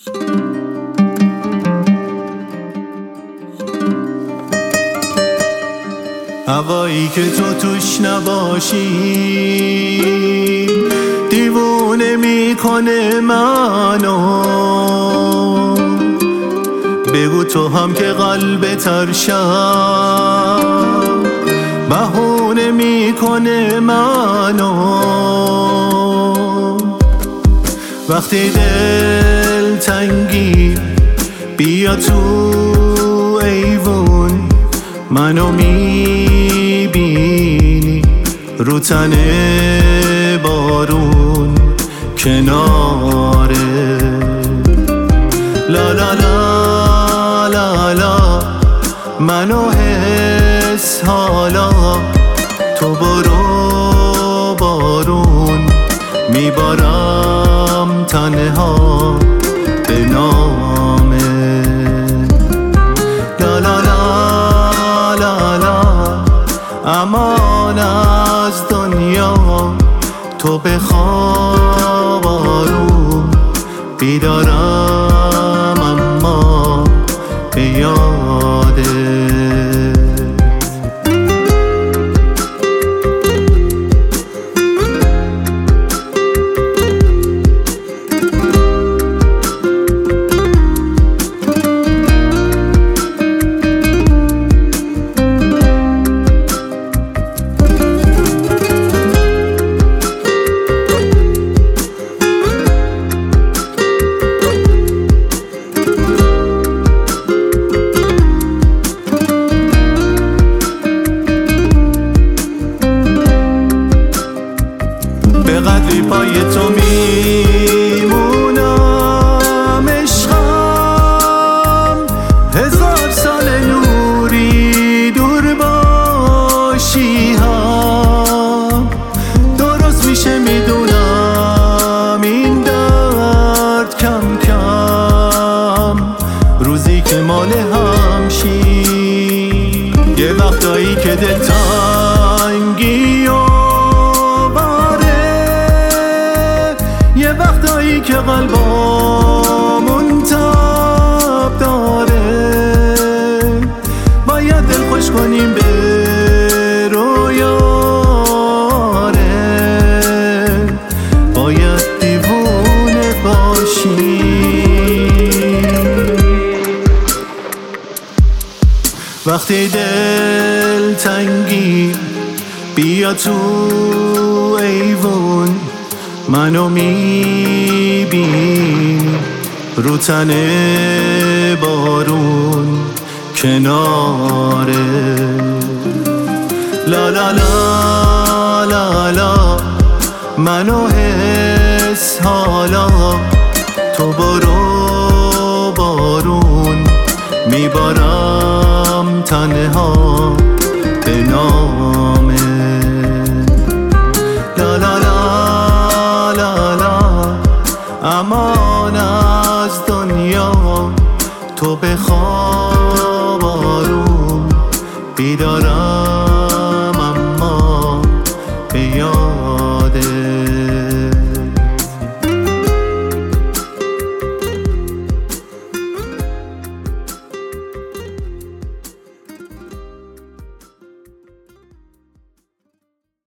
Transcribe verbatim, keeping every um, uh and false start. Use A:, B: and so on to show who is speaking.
A: هوایی که تو توش نباشی دیوونه میکنه منو. بگو تو هم که قلب ترشم بهونه میکنه منو. وقتی دل تنگی بیا تو ایوون، منو میبینی رو تن بارون کناره. لا لا لا لا لا منو حس حالا، تو برو بارون میبارم تنها به نامه. لا لا لا لا لا امان از دنیا، تو بخواب آروم بیدارم اما به یادت. به قدری پای تو میمونم عشقم، هزار سال نوری دور باشی هم درست میشه میدونم این درد کم کم روزی که مال همشی. یه وقتایی که دل تنگی یه وقتایی که قلبامون تاب داره، باید دل خوش کنیم به رویاره، باید دیوونه باشیم. وقتی دل تنگی بیا تو ایوون، منو میبینی رو تن بارون کناره. لا لا لا لا لا منو حس حالا، تو برو بارون میبارم تنها به نامه. لا لا لا امان از دنیا، تو بخواب آروم بیدارم